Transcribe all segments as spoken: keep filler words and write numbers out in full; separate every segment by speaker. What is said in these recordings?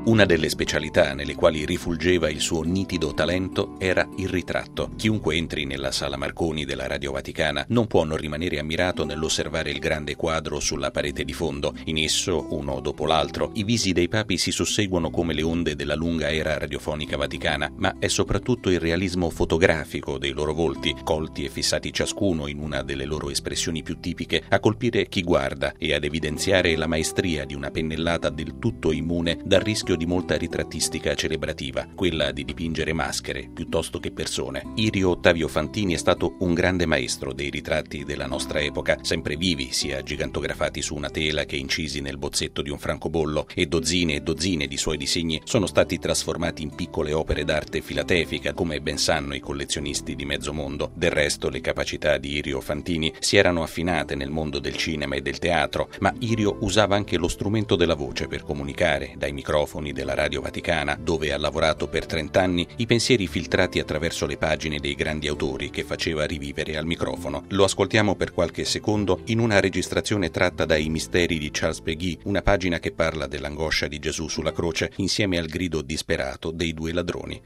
Speaker 1: Una delle specialità nelle quali rifulgeva il suo nitido talento era il ritratto. Chiunque entri nella Sala Marconi della Radio Vaticana non può non rimanere ammirato nell'osservare il grande quadro sulla parete di fondo. In esso, uno dopo l'altro, i visi dei papi si susseguono come le onde della lunga era radiofonica vaticana, ma è soprattutto il realismo fotografico dei loro volti, colti e fissati ciascuno in una delle loro espressioni più tipiche, a colpire chi guarda e ad evidenziare la maestria di una pennellata del tutto immune dal rischio di molta ritrattistica celebrativa, quella di dipingere maschere piuttosto che persone. Irio Ottavio Fantini è stato un grande maestro dei ritratti della nostra epoca, sempre vivi, sia gigantografati su una tela che incisi nel bozzetto di un francobollo, e dozzine e dozzine di suoi disegni sono stati trasformati in piccole opere d'arte filatefica, come ben sanno i collezionisti di mezzo mondo. Del resto, le capacità di Irio Fantini si erano affinate nel mondo del cinema e del teatro, ma Irio usava anche lo strumento della voce per comunicare, dai microfoni della Radio Vaticana, dove ha lavorato per trent'anni, i pensieri filtrati attraverso le pagine dei grandi autori che faceva rivivere al microfono. Lo ascoltiamo per qualche secondo in una registrazione tratta dai Misteri di Charles Péguy, una pagina che parla dell'angoscia di Gesù sulla croce insieme al grido disperato dei due ladroni.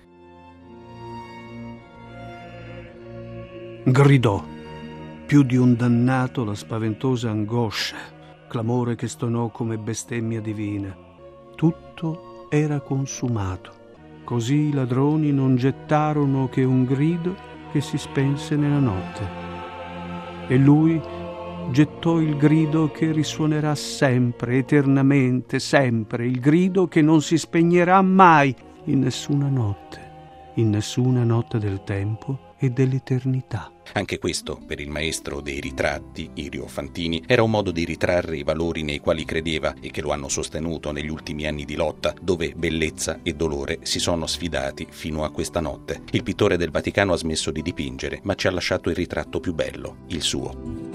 Speaker 2: Gridò, più di un dannato, la spaventosa angoscia, clamore che stonò come bestemmia divina. Tutto era consumato. Così i ladroni non gettarono che un grido che si spense nella notte. E lui gettò il grido che risuonerà sempre, eternamente, sempre, il grido che non si spegnerà mai in nessuna notte, in nessuna notte del tempo e dell'eternità.
Speaker 1: Anche questo, per il maestro dei ritratti, Irio Fantini, era un modo di ritrarre i valori nei quali credeva e che lo hanno sostenuto negli ultimi anni di lotta, dove bellezza e dolore si sono sfidati fino a questa notte. Il pittore del Vaticano ha smesso di dipingere, ma ci ha lasciato il ritratto più bello, il suo.